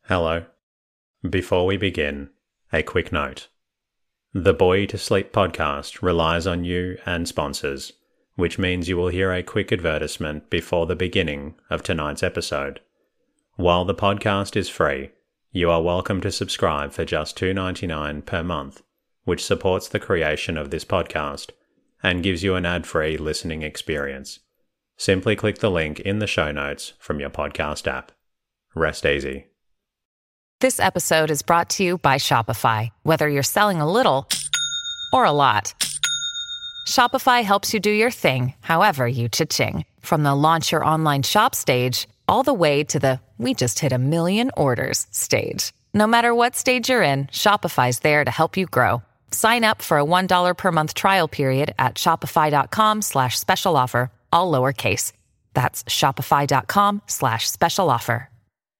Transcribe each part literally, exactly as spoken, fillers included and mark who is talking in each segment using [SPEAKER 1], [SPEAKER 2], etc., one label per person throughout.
[SPEAKER 1] Hello. Before we begin, a quick note. The Bore You to Sleep podcast relies on you and sponsors, which means you will hear a quick advertisement before the beginning of tonight's episode. While the podcast is free, you are welcome to subscribe for just two dollars and ninety-nine cents per month, which supports the creation of this podcast and gives you an ad-free listening experience. Simply click the link in the show notes from your podcast app. Rest easy.
[SPEAKER 2] This episode is brought to you by Shopify. Whether you're selling a little or a lot, Shopify helps you do your thing, however you cha-ching. From the launch your online shop stage, all the way to the we just hit a million orders stage. No matter what stage you're in, Shopify's there to help you grow. Sign up for a one dollar per month trial period at shopify.com slash special offer, all lowercase. That's shopify.com slash special offer.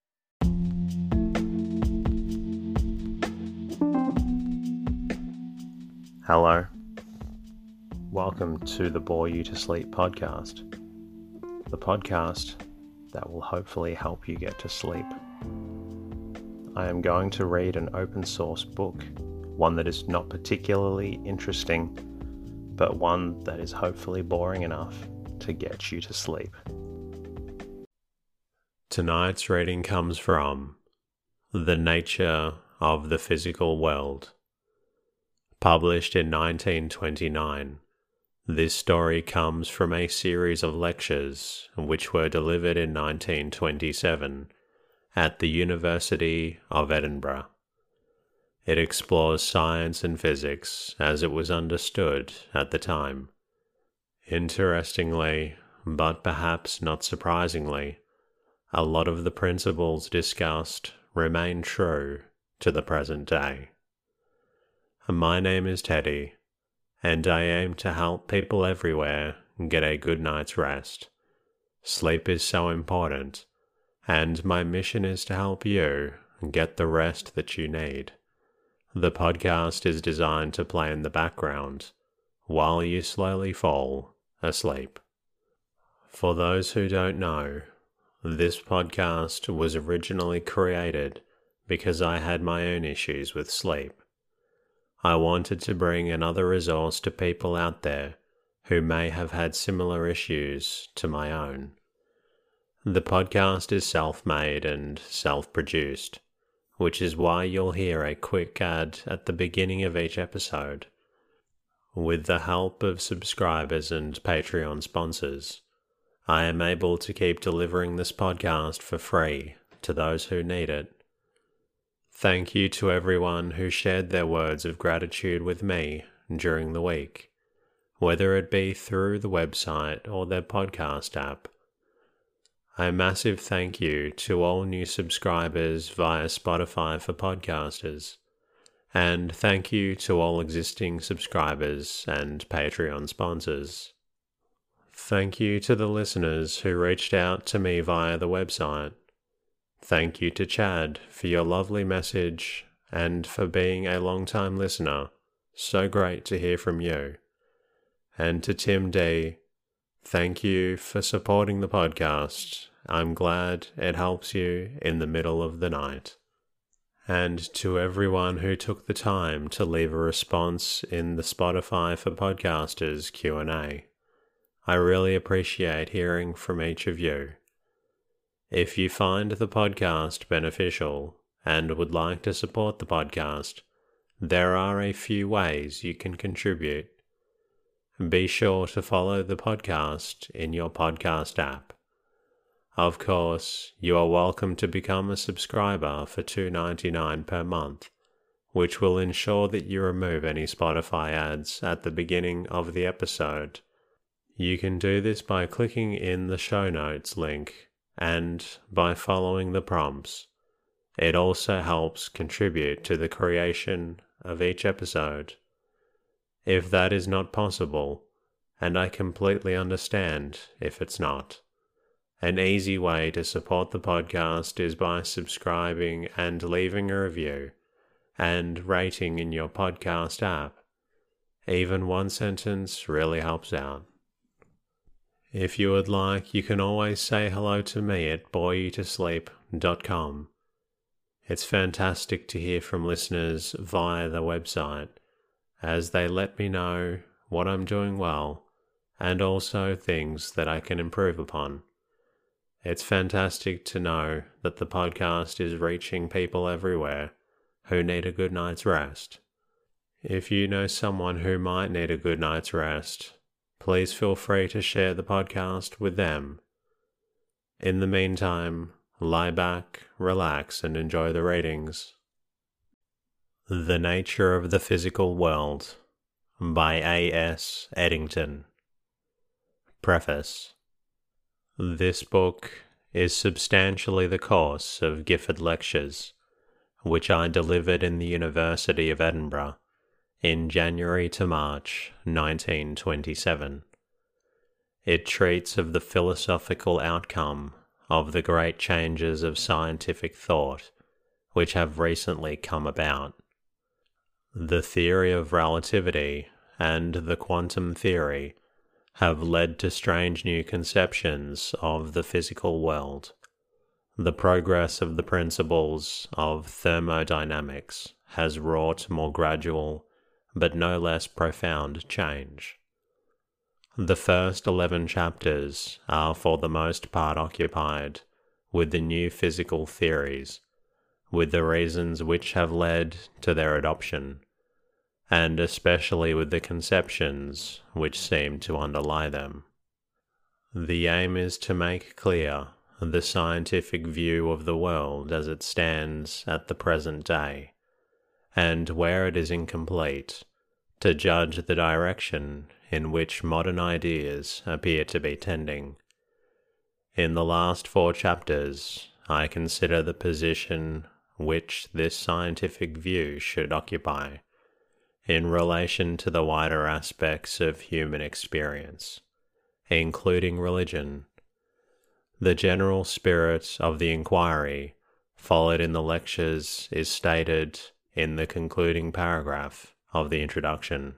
[SPEAKER 1] Hello. Welcome to the Bore You to Sleep podcast. The podcast that will hopefully help you get to sleep. I am going to read an open source book, one that is not particularly interesting, but one that is hopefully boring enough to get you to sleep. Tonight's reading comes from The Nature of the Physical World. Published in nineteen twenty-nine, this story comes from a series of lectures which were delivered in nineteen twenty-seven at the University of Edinburgh. It explores science and physics as it was understood at the time. Interestingly, but perhaps not surprisingly, a lot of the principles discussed remain true to the present day. My name is Teddy, and I aim to help people everywhere get a good night's rest. Sleep is so important, and my mission is to help you get the rest that you need. The podcast is designed to play in the background while you slowly fall asleep. For those who don't know, this podcast was originally created because I had my own issues with sleep. I wanted to bring another resource to people out there who may have had similar issues to my own. The podcast is self-made and self-produced, which is why you'll hear a quick ad at the beginning of each episode. With the help of subscribers and Patreon sponsors, I am able to keep delivering this podcast for free to those who need it. Thank you to everyone who shared their words of gratitude with me during the week, whether it be through the website or their podcast app. A massive thank you to all new subscribers via Spotify for podcasters, and thank you to all existing subscribers and Patreon sponsors. Thank you to the listeners who reached out to me via the website. Thank you to Chad for your lovely message and for being a long-time listener. So great to hear from you. And to Tim D, thank you for supporting the podcast. I'm glad it helps you in the middle of the night. And to everyone who took the time to leave a response in the Spotify for Podcasters Q and A. I really appreciate hearing from each of you. If you find the podcast beneficial and would like to support the podcast, there are a few ways you can contribute. Be sure to follow the podcast in your podcast app. Of course, you are welcome to become a subscriber for two dollars and ninety-nine cents per month, which will ensure that you remove any Spotify ads at the beginning of the episode. You can do this by clicking in the show notes link and by following the prompts. It also helps contribute to the creation of each episode. If that is not possible, and I completely understand if it's not, an easy way to support the podcast is by subscribing and leaving a review and rating in your podcast app. Even one sentence really helps out. If you would like, you can always say hello to me at bore you to sleep dot com. It's fantastic to hear from listeners via the website, as they let me know what I'm doing well and also things that I can improve upon. It's fantastic to know that the podcast is reaching people everywhere who need a good night's rest. If you know someone who might need a good night's rest, please feel free to share the podcast with them. In the meantime, lie back, relax, and enjoy the readings. The Nature of the Physical World by A S Eddington. Preface. This book is substantially the course of Gifford Lectures, which I delivered in the University of Edinburgh in January to March nineteen twenty-seven. It treats of the philosophical outcome of the great changes of scientific thought which have recently come about. The theory of relativity and the quantum theory have led to strange new conceptions of the physical world. The progress of the principles of thermodynamics has wrought more gradual, but no less profound change. The first eleven chapters are for the most part occupied with the new physical theories, with the reasons which have led to their adoption, and especially with the conceptions which seem to underlie them. The aim is to make clear the scientific view of the world as it stands at the present day, and where it is incomplete, to judge the direction in which modern ideas appear to be tending. In the last four chapters, I consider the position which this scientific view should occupy in relation to the wider aspects of human experience, including religion. The general spirit of the inquiry followed in the lectures is stated in the concluding paragraph of the introduction.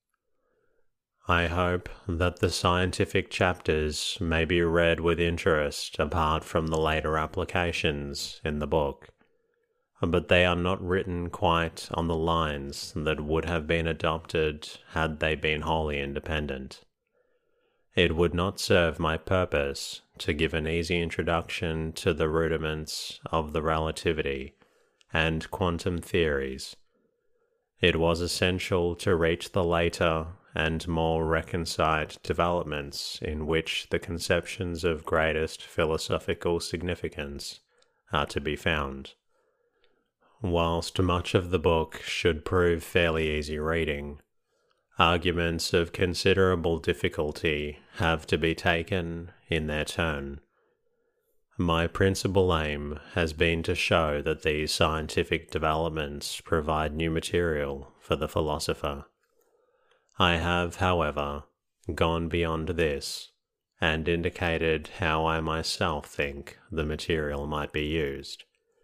[SPEAKER 1] I hope that the scientific chapters may be read with interest apart from the later applications in the book, but they are not written quite on the lines that would have been adopted had they been wholly independent. It would not serve my purpose to give an easy introduction to the rudiments of the relativity and quantum theories. It was essential to reach the later and more reconciled developments in which the conceptions of greatest philosophical significance are to be found. Whilst much of the book should prove fairly easy reading, arguments of considerable difficulty have to be taken in their turn. My principal aim has been to show that these scientific developments provide new material for the philosopher. I have, however, gone beyond this, and indicated how I myself think the material might be used.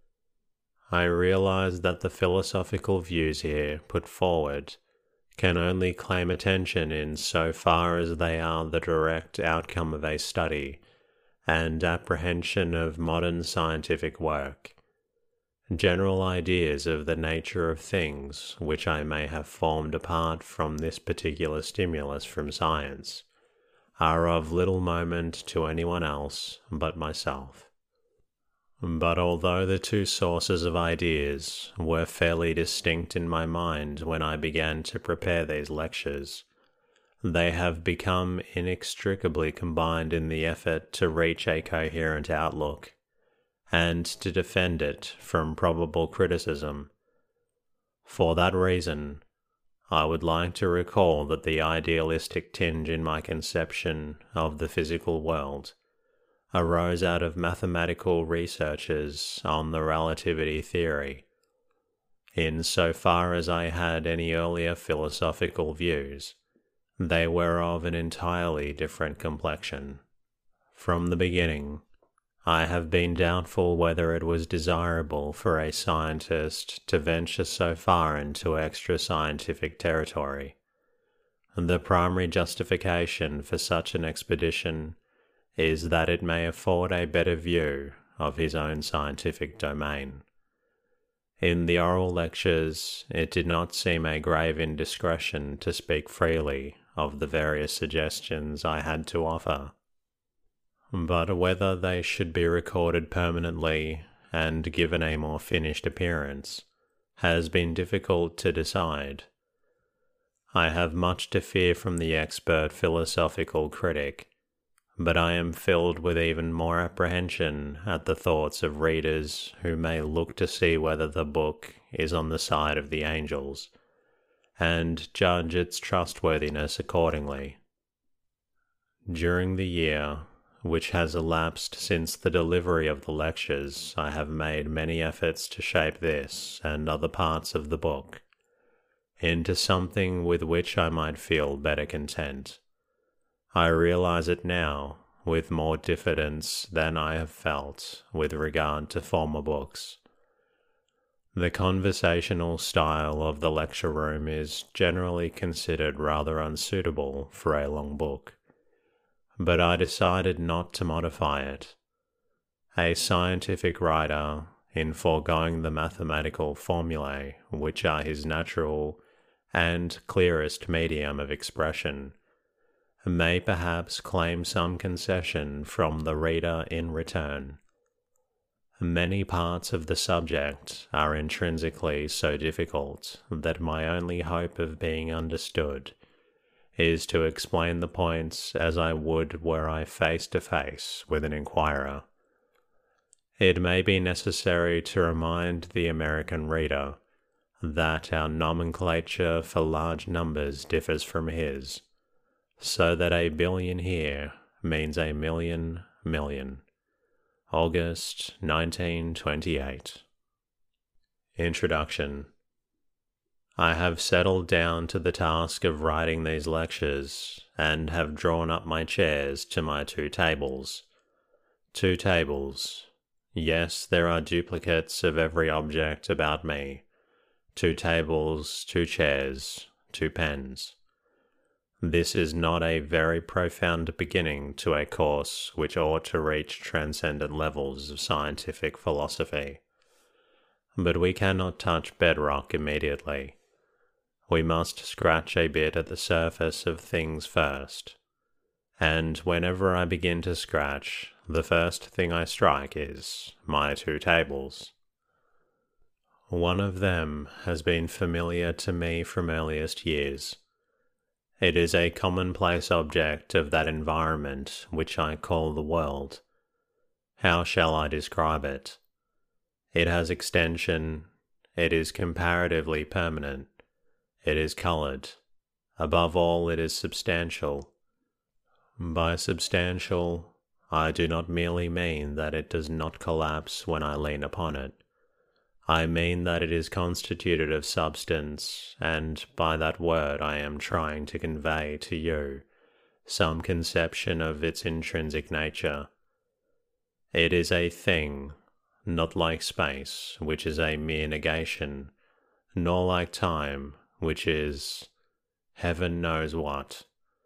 [SPEAKER 1] I realize that the philosophical views here put forward can only claim attention in so far as they are the direct outcome of a study and apprehension of modern scientific work. General ideas of the nature of things which I may have formed apart from this particular stimulus from science are of little moment to anyone else but myself. But although the two sources of ideas were fairly distinct in my mind when I began to prepare these lectures, they have become inextricably combined in the effort to reach a coherent outlook and to defend it from probable criticism. For that reason, I would like to recall that the idealistic tinge in my conception of the physical world arose out of mathematical researches on the relativity theory. In so far as I had any earlier philosophical views, they were of an entirely different complexion. From the beginning, I have been doubtful whether it was desirable for a scientist to venture so far into extra-scientific territory. The primary justification for such an expedition is that it may afford a better view of his own scientific domain. In the oral lectures, it did not seem a grave indiscretion to speak freely of the various suggestions I had to offer. But whether they should be recorded permanently and given a more finished appearance has been difficult to decide. I have much to fear from the expert philosophical critic, but I am filled with even more apprehension at the thoughts of readers who may look to see whether the book is on the side of the angels, and judge its trustworthiness accordingly. During the year which has elapsed since the delivery of the lectures, I have made many efforts to shape this and other parts of the book into something with which I might feel better content. I realize it now with more diffidence than I have felt with regard to former books. The conversational style of the lecture room is generally considered rather unsuitable for a long book, but I decided not to modify it. A scientific writer, in foregoing the mathematical formulae which are his natural and clearest medium of expression, may perhaps claim some concession from the reader in return. Many parts of the subject are intrinsically so difficult that my only hope of being understood is to explain the points as I would were I face to face with an inquirer. It may be necessary to remind the American reader that our nomenclature for large numbers differs from his, so that a billion here means a million million. August nineteen twenty-eight. Introduction. I have settled down to the task of writing these lectures, and have drawn up my chairs to my two tables. Two tables. Yes, there are duplicates of every object about me. Two tables, two chairs, two pens. This is not a very profound beginning to a course which ought to reach transcendent levels of scientific philosophy. But we cannot touch bedrock immediately. We must scratch a bit at the surface of things first, and whenever I begin to scratch, the first thing I strike is my two tables. One of them has been familiar to me from earliest years. It is a commonplace object of that environment which I call the world. How shall I describe it? It has extension, it is comparatively permanent, it is coloured. Above all, it is substantial. By substantial, I do not merely mean that it does not collapse when I lean upon it. I mean that it is constituted of substance, and by that word I am trying to convey to you some conception of its intrinsic nature. It is a thing, not like space, which is a mere negation, nor like time, which is heaven knows what.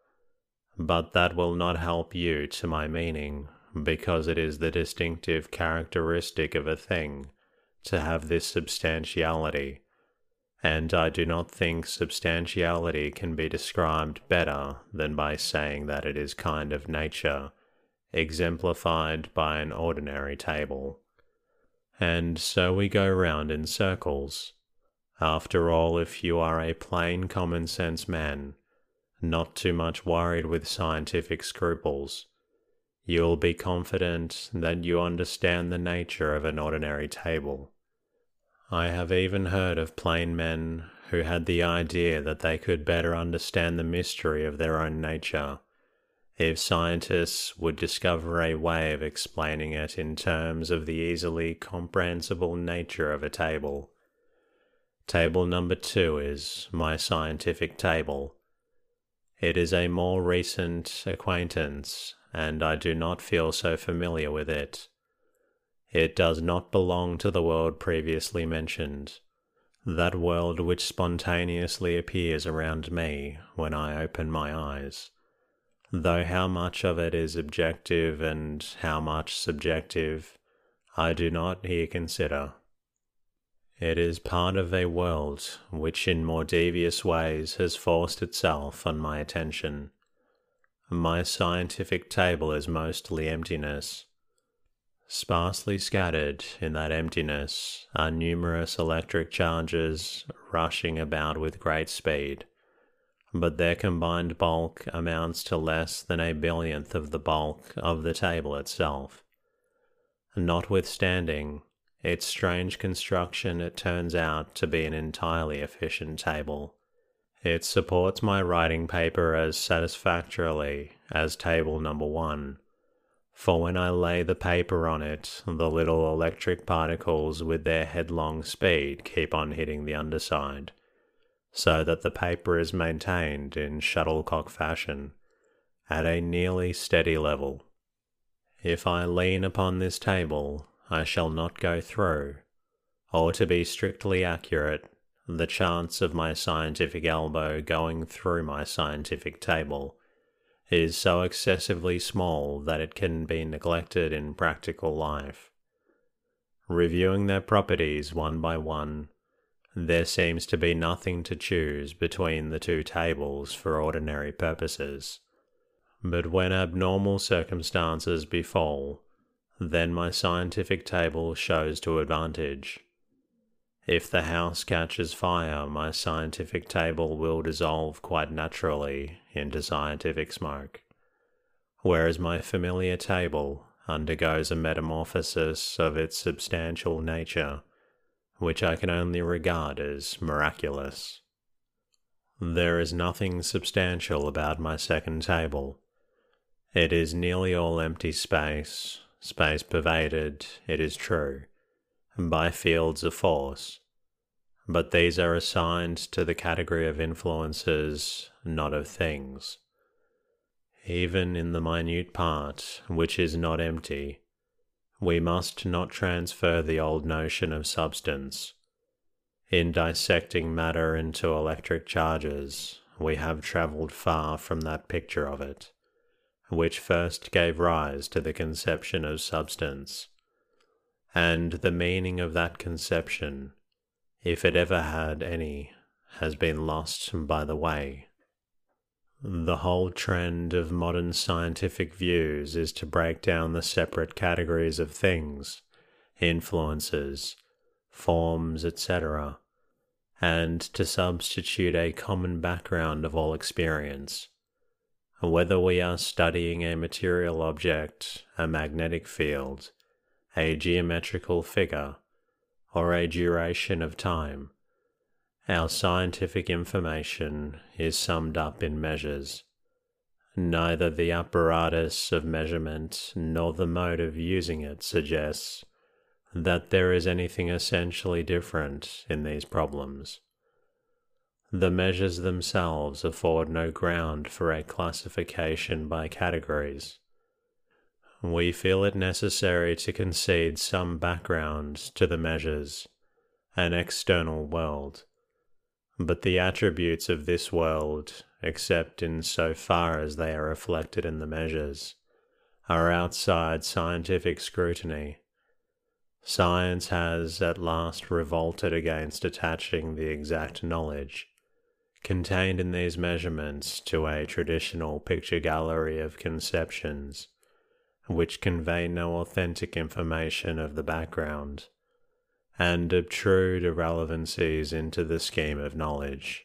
[SPEAKER 1] But that will not help you to my meaning, because it is the distinctive characteristic of a thing to have this substantiality, and I do not think substantiality can be described better than by saying that it is kind of nature, exemplified by an ordinary table. And so we go round in circles. After all, if you are a plain common-sense man, not too much worried with scientific scruples, you'll be confident that you understand the nature of an ordinary table. I have even heard of plain men who had the idea that they could better understand the mystery of their own nature if scientists would discover a way of explaining it in terms of the easily comprehensible nature of a table. Table number two is my scientific table. It is a more recent acquaintance, and I do not feel so familiar with it. It does not belong to the world previously mentioned, that world which spontaneously appears around me when I open my eyes, though how much of it is objective and how much subjective, I do not here consider. It is part of a world which in more devious ways has forced itself on my attention. My scientific table is mostly emptiness. Sparsely scattered in that emptiness are numerous electric charges rushing about with great speed, but their combined bulk amounts to less than a billionth of the bulk of the table itself. Notwithstanding its strange construction, it turns out to be an entirely efficient table. It supports my writing paper as satisfactorily as table number one, for when I lay the paper on it, the little electric particles with their headlong speed keep on hitting the underside, so that the paper is maintained in shuttlecock fashion at a nearly steady level. If I lean upon this table, I shall not go through, or to be strictly accurate, the chance of my scientific elbow going through my scientific table is so excessively small that it can be neglected in practical life. Reviewing their properties one by one, there seems to be nothing to choose between the two tables for ordinary purposes. But when abnormal circumstances befall, then my scientific table shows to advantage. If the house catches fire, my scientific table will dissolve quite naturally into scientific smoke, whereas my familiar table undergoes a metamorphosis of its substantial nature, which I can only regard as miraculous. There is nothing substantial about my second table. It is nearly all empty space, space pervaded, it is true, by fields of force, but these are assigned to the category of influences, not of things. Even in the minute part, which is not empty, we must not transfer the old notion of substance. In dissecting matter into electric charges, we have travelled far from that picture of it, which first gave rise to the conception of substance, and the meaning of that conception, if it ever had any, has been lost by the way. The whole trend of modern scientific views is to break down the separate categories of things, influences, forms, et cetera, and to substitute a common background of all experience. Whether we are studying a material object, a magnetic field, a geometrical figure, or a duration of time, our scientific information is summed up in measures. Neither the apparatus of measurement nor the mode of using it suggests that there is anything essentially different in these problems. The measures themselves afford no ground for a classification by categories. We feel it necessary to concede some background to the measures, an external world, but the attributes of this world, except in so far as they are reflected in the measures, are outside scientific scrutiny. Science has at last revolted against attaching the exact knowledge contained in these measurements to a traditional picture gallery of conceptions, which convey no authentic information of the background, and obtrude irrelevancies into the scheme of knowledge.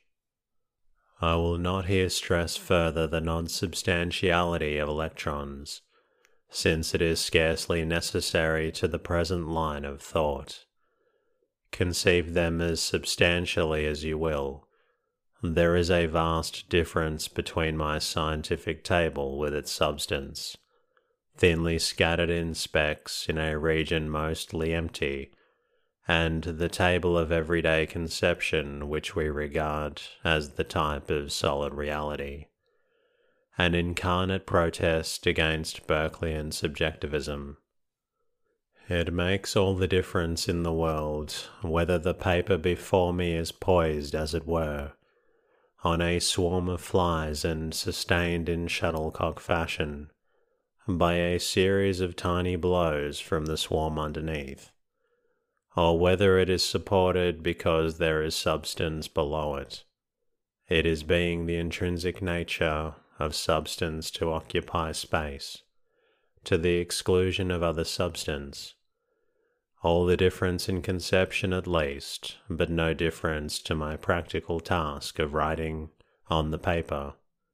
[SPEAKER 1] I will not here stress further the non-substantiality of electrons, since it is scarcely necessary to the present line of thought. Conceive them as substantially as you will, there is a vast difference between my scientific table with its substance, thinly scattered in specks in a region mostly empty, and the table of everyday conception which we regard as the type of solid reality, an incarnate protest against Berkeleyan subjectivism. It makes all the difference in the world whether the paper before me is poised, as it were, on a swarm of flies and sustained in shuttlecock fashion by a series of tiny blows from the swarm underneath, or whether it is supported because there is substance below it. It is being the intrinsic nature of substance to occupy space, to the exclusion of other substance. All the difference in conception at least, but no difference to my practical task of writing on the paper.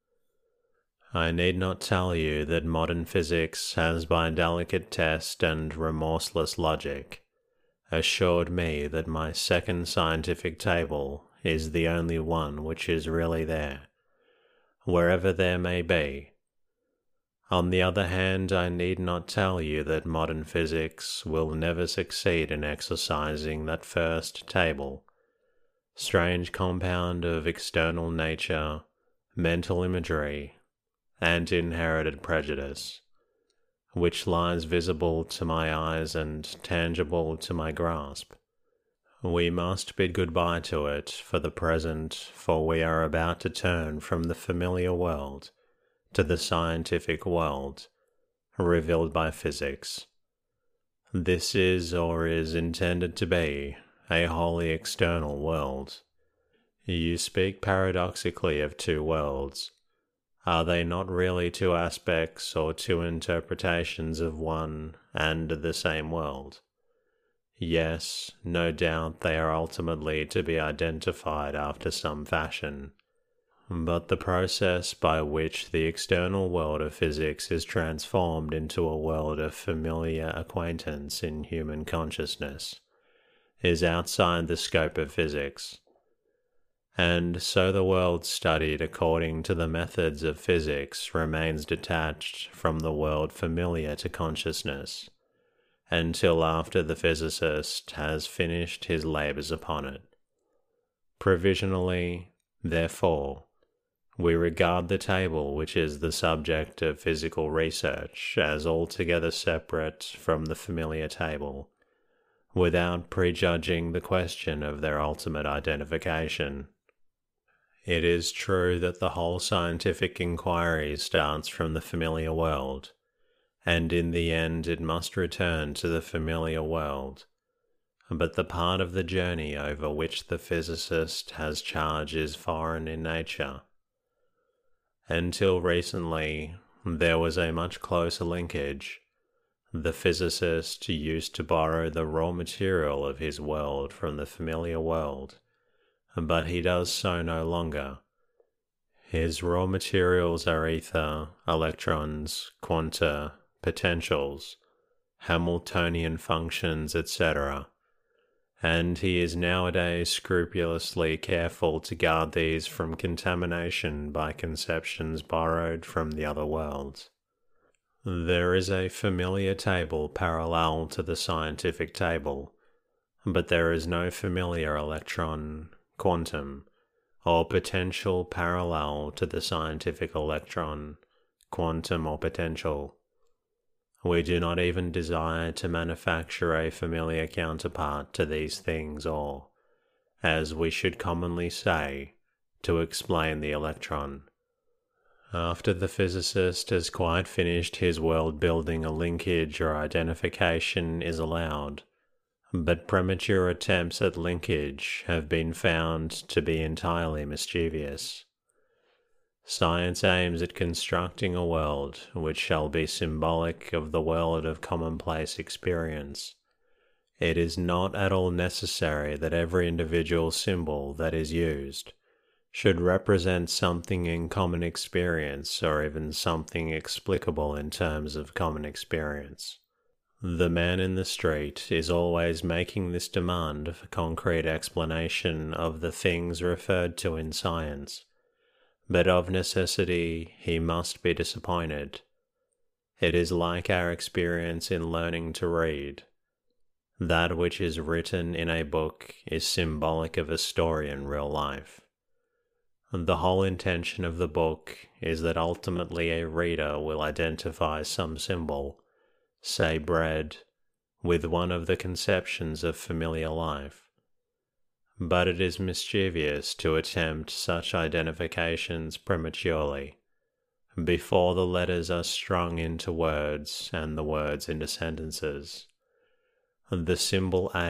[SPEAKER 1] I need not tell you that modern physics has by delicate test and remorseless logic assured me that my second scientific table is the only one which is really there, wherever there may be. On the other hand, I need not tell you that modern physics will never succeed in exercising that first table, strange compound of external nature, mental imagery, and inherited prejudice, which lies visible to my eyes and tangible to my grasp. We must bid goodbye to it for the present, for we are about to turn from the familiar world to the scientific world, revealed by physics. This is, or is intended to be, a wholly external world. You speak paradoxically of two worlds. Are they not really two aspects or two interpretations of one and the same world? Yes, no doubt they are ultimately to be identified after some fashion. But the process by which the external world of physics is transformed into a world of familiar acquaintance in human consciousness is outside the scope of physics. And so the world studied according to the methods of physics remains detached from the world familiar to consciousness, until after the physicist has finished his labors upon it. Provisionally, therefore, we regard the table which is the subject of physical research as altogether separate from the familiar table, without prejudging the question of their ultimate identification. It is true that the whole scientific inquiry starts from the familiar world, and in the end it must return to the familiar world. But the part of the journey over which the physicist has charge is foreign in nature. Until recently, there was a much closer linkage. The physicist used to borrow the raw material of his world from the familiar world, but he does so no longer. His raw materials are ether, electrons, quanta, potentials, Hamiltonian functions, et cetera, and he is nowadays scrupulously careful to guard these from contamination by conceptions borrowed from the other worlds. There is a familiar table parallel to the scientific table, but there is no familiar electron, quantum, or potential parallel to the scientific electron, quantum, or potential. We do not even desire to manufacture a familiar counterpart to these things or, as we should commonly say, to explain the electron. After the physicist has quite finished his world building, a linkage or identification is allowed, but premature attempts at linkage have been found to be entirely mischievous. Science aims at constructing a world which shall be symbolic of the world of commonplace experience. It is not at all necessary that every individual symbol that is used should represent something in common experience or even something explicable in terms of common experience. The man in the street is always making this demand for concrete explanation of the things referred to in science, but of necessity he must be disappointed. It is like our experience in learning to read. That which is written in a book is symbolic of a story in real life. The whole intention of the book is that ultimately a reader will identify some symbol, say bread, with one of the conceptions of familiar life. But it is mischievous to attempt such identifications prematurely, before the letters are strung into words and the words into sentences. The symbol A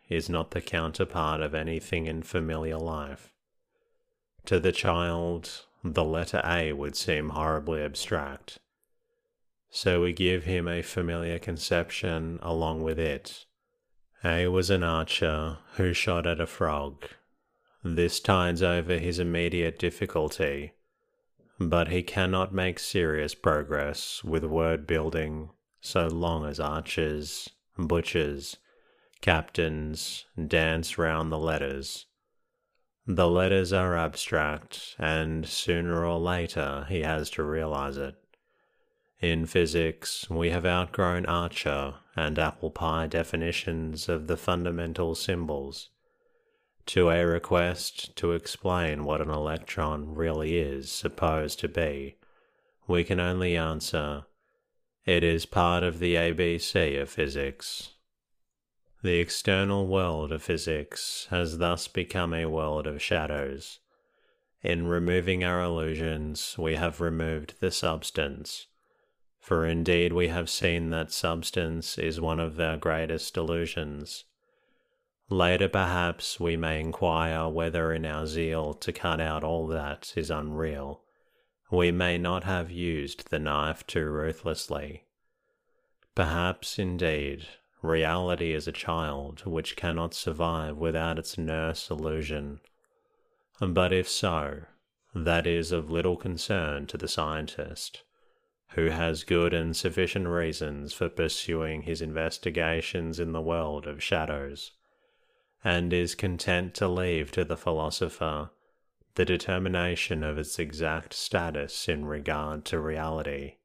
[SPEAKER 1] is not the counterpart of anything in familiar life. To the child, the letter A would seem horribly abstract. So we give him a familiar conception along with it. A was an archer who shot at a frog. This tides over his immediate difficulty, but he cannot make serious progress with word building so long as archers, butchers, captains dance round the letters. The letters are abstract, and sooner or later he has to realize it. In physics, we have outgrown Archer and apple pie definitions of the fundamental symbols. To a request to explain what an electron really is supposed to be, we can only answer, it is part of the A B C of physics. The external world of physics has thus become a world of shadows. In removing our illusions, we have removed the substance. For indeed we have seen that substance is one of our greatest illusions. Later perhaps we may inquire whether in our zeal to cut out all that is unreal, we may not have used the knife too ruthlessly. Perhaps, indeed, reality is a child which cannot survive without its nurse illusion. But if so, that is of little concern to the scientist, who has good and sufficient reasons for pursuing his investigations in the world of shadows, and is content to leave to the philosopher the determination of its exact status in regard to reality.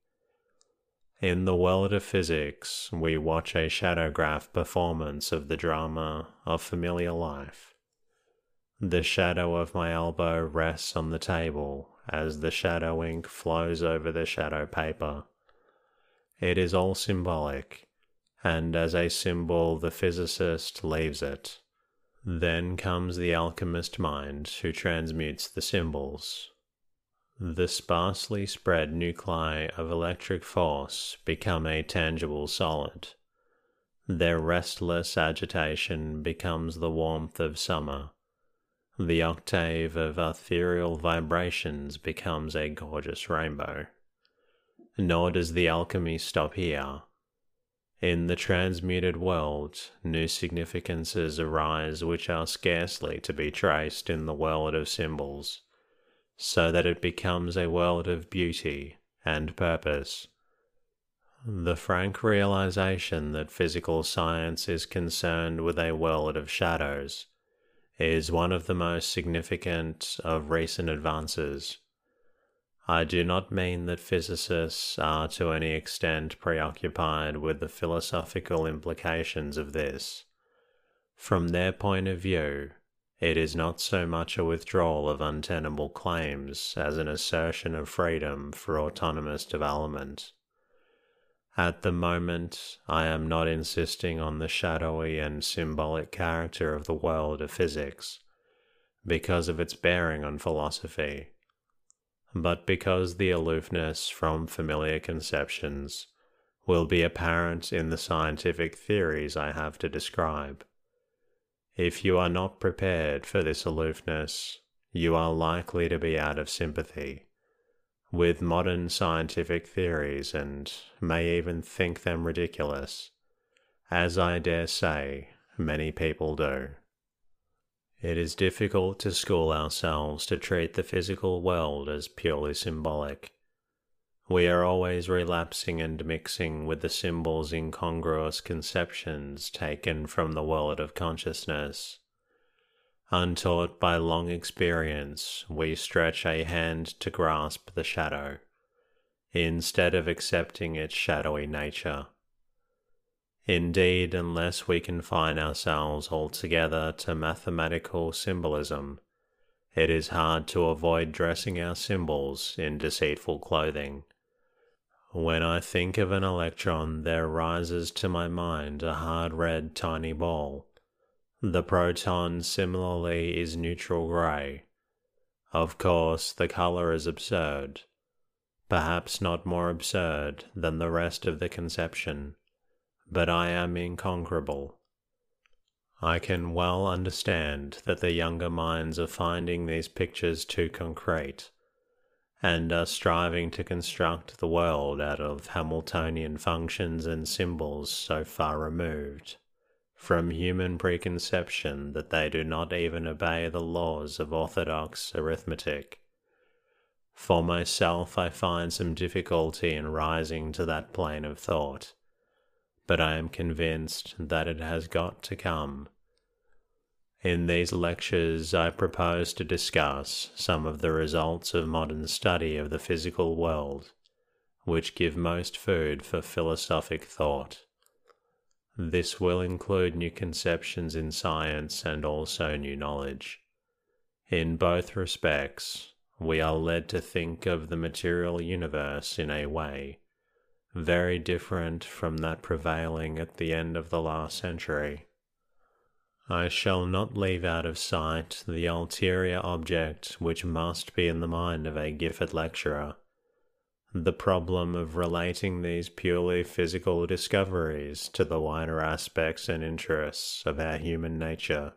[SPEAKER 1] In the world of physics, we watch a shadowgraph performance of the drama of familiar life. The shadow of my elbow rests on the table as the shadow ink flows over the shadow paper. It is all symbolic, and as a symbol the physicist leaves it. Then comes the alchemist mind who transmutes the symbols. The sparsely spread nuclei of electric force become a tangible solid. Their restless agitation becomes the warmth of summer. The octave of ethereal vibrations becomes a gorgeous rainbow. Nor does the alchemy stop here. In the transmuted world, new significances arise which are scarcely to be traced in the world of symbols, so that it becomes a world of beauty and purpose. The frank realization that physical science is concerned with a world of shadows is one of the most significant of recent advances. I do not mean that physicists are to any extent preoccupied with the philosophical implications of this. From their point of view, it is not so much a withdrawal of untenable claims as an assertion of freedom for autonomous development. At the moment, I am not insisting on the shadowy and symbolic character of the world of physics, because of its bearing on philosophy, but because the aloofness from familiar conceptions will be apparent in the scientific theories I have to describe. If you are not prepared for this aloofness, you are likely to be out of sympathy with modern scientific theories and may even think them ridiculous, as I dare say many people do. It is difficult to school ourselves to treat the physical world as purely symbolic. We are always relapsing and mixing with the symbols incongruous conceptions taken from the world of consciousness. Untaught by long experience, we stretch a hand to grasp the shadow, instead of accepting its shadowy nature. Indeed, unless we confine ourselves altogether to mathematical symbolism, it is hard to avoid dressing our symbols in deceitful clothing. When I think of an electron, there rises to my mind a hard red tiny ball. The proton similarly is neutral grey. Of course, the colour is absurd, perhaps not more absurd than the rest of the conception, but I am incongruable. I can well understand that the younger minds are finding these pictures too concrete, and are striving to construct the world out of Hamiltonian functions and symbols so far removed from human preconception that they do not even obey the laws of orthodox arithmetic. For myself, I find some difficulty in rising to that plane of thought, but I am convinced that it has got to come. In these lectures, I propose to discuss some of the results of modern study of the physical world, which give most food for philosophic thought. This will include new conceptions in science and also new knowledge. In both respects, we are led to think of the material universe in a way very different from that prevailing at the end of the last century. I shall not leave out of sight the ulterior object which must be in the mind of a gifted lecturer, the problem of relating these purely physical discoveries to the wider aspects and interests of our human nature.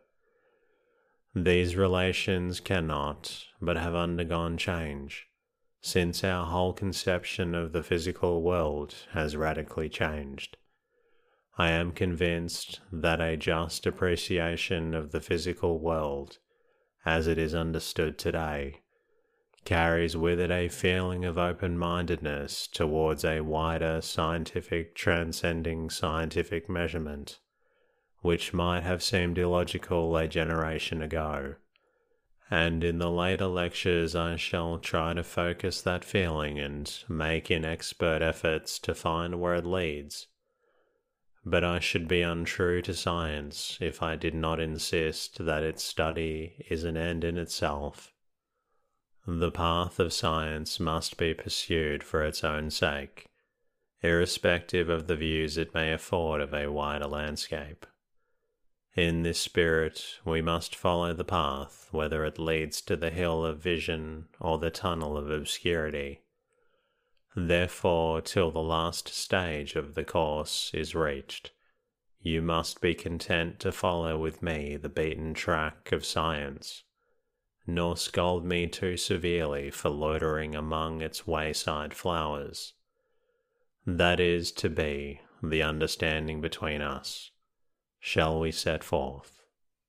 [SPEAKER 1] These relations cannot but have undergone change, since our whole conception of the physical world has radically changed. I am convinced that a just appreciation of the physical world, as it is understood today, carries with it a feeling of open-mindedness towards a wider scientific transcending scientific measurement, which might have seemed illogical a generation ago. And in the later lectures I shall try to focus that feeling and make inexpert efforts to find where it leads. But I should be untrue to science if I did not insist that its study is an end in itself. The path of science must be pursued for its own sake, irrespective of the views it may afford of a wider landscape. In this spirit, we must follow the path, whether it leads to the hill of vision or the tunnel of obscurity. Therefore, till the last stage of the course is reached, you must be content to follow with me the beaten track of science, nor scold me too severely for loitering among its wayside flowers. That is to be the understanding between us. Shall we set forth?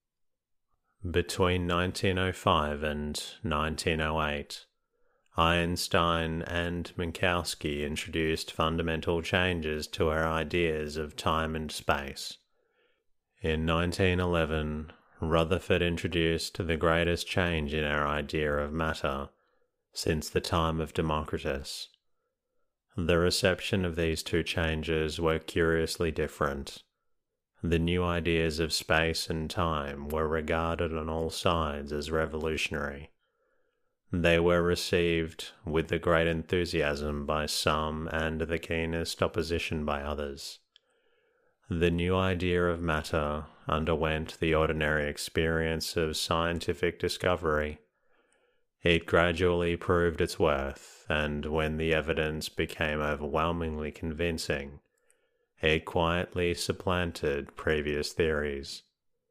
[SPEAKER 1] Between nineteen oh five and nineteen oh eight, Einstein and Minkowski introduced fundamental changes to our ideas of time and space. In nineteen eleven, Rutherford introduced the greatest change in our idea of matter since the time of Democritus. The reception of these two changes were curiously different. The new ideas of space and time were regarded on all sides as revolutionary. They were received with the great enthusiasm by some and the keenest opposition by others. The new idea of matter underwent the ordinary experience of scientific discovery. It gradually proved its worth, and when the evidence became overwhelmingly convincing, it quietly supplanted previous theories.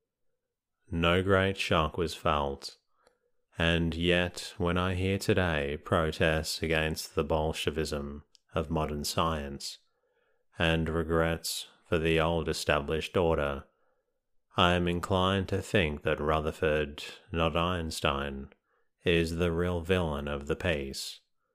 [SPEAKER 1] No great shock was felt, and yet when I hear today protests against the Bolshevism of modern science, and regrets for the old established order, I am inclined to think that Rutherford, not Einstein, is the real villain of the piece.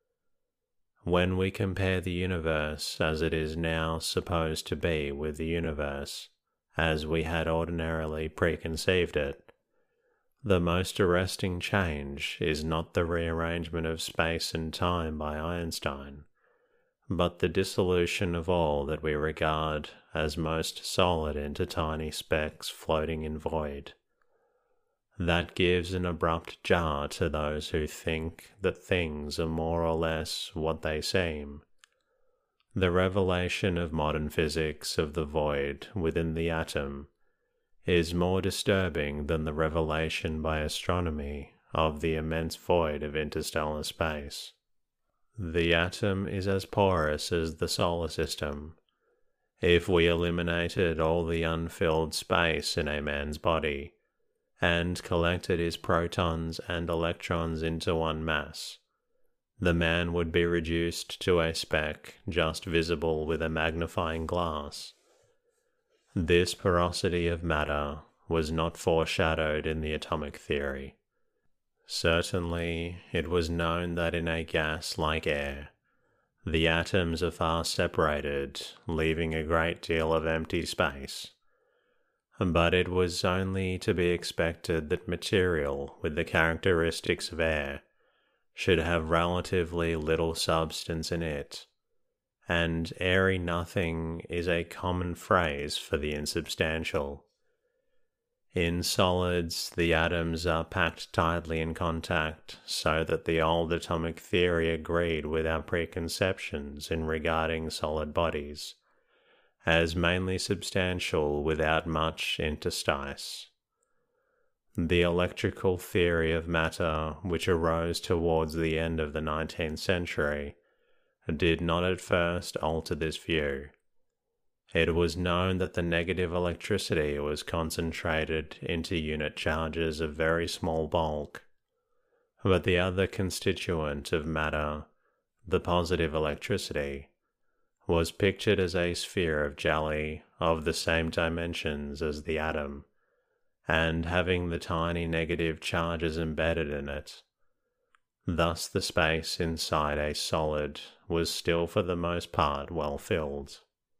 [SPEAKER 1] When we compare the universe as it is now supposed to be with the universe as we had ordinarily preconceived it, the most arresting change is not the rearrangement of space and time by Einstein, but the dissolution of all that we regard as most solid into tiny specks floating in void. That gives an abrupt jar to those who think that things are more or less what they seem. The revelation of modern physics of the void within the atom is more disturbing than the revelation by astronomy of the immense void of interstellar space. The atom is as porous as the solar system, If we eliminated all the unfilled space in a man's body and collected his protons and electrons into one mass, the man would be reduced to a speck just visible with a magnifying glass. This porosity of matter was not foreshadowed in the atomic theory. Certainly, it was known that in a gas like air, the atoms are far separated, leaving a great deal of empty space. But it was only to be expected that material with the characteristics of air should have relatively little substance in it, and airy nothing is a common phrase for the insubstantial. In solids, the atoms are packed tightly in contact so that the old atomic theory agreed with our preconceptions in regarding solid bodies, as mainly substantial without much interstice. The electrical theory of matter, which arose towards the end of the nineteenth century, did not at first alter this view. It was known that the negative electricity was concentrated into unit charges of very small bulk, but the other constituent of matter, the positive electricity, was pictured as a sphere of jelly of the same dimensions as the atom, and having the tiny negative charges embedded in it. Thus the space inside a solid was still for the most part well filled.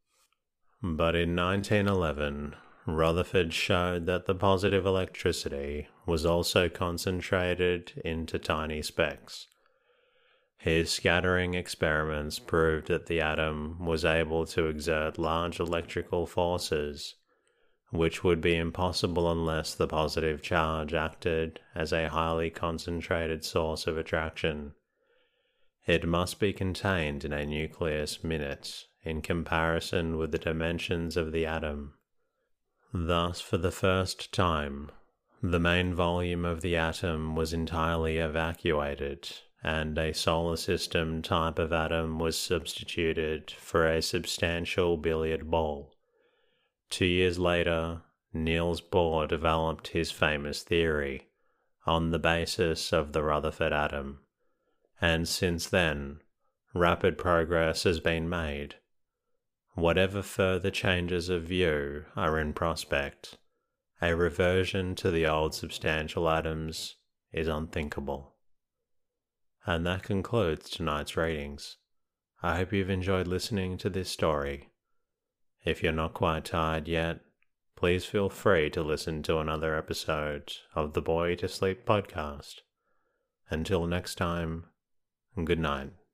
[SPEAKER 1] But in nineteen eleven, Rutherford showed that the positive electricity was also concentrated into tiny specks. His scattering experiments proved that the atom was able to exert large electrical forces, which would be impossible unless the positive charge acted as a highly concentrated source of attraction. It must be contained in a nucleus minute in comparison with the dimensions of the atom. Thus, for the first time, the main volume of the atom was entirely evacuated, and a solar system type of atom was substituted for a substantial billiard ball. Two years later, Niels Bohr developed his famous theory on the basis of the Rutherford atom, and since then, rapid progress has been made. Whatever further changes of view are in prospect, a reversion to the old substantial atoms is unthinkable. And that concludes tonight's readings. I hope you've enjoyed listening to this story. If you're not quite tired yet, please feel free to listen to another episode of the Boy to Sleep podcast. Until next time, good night.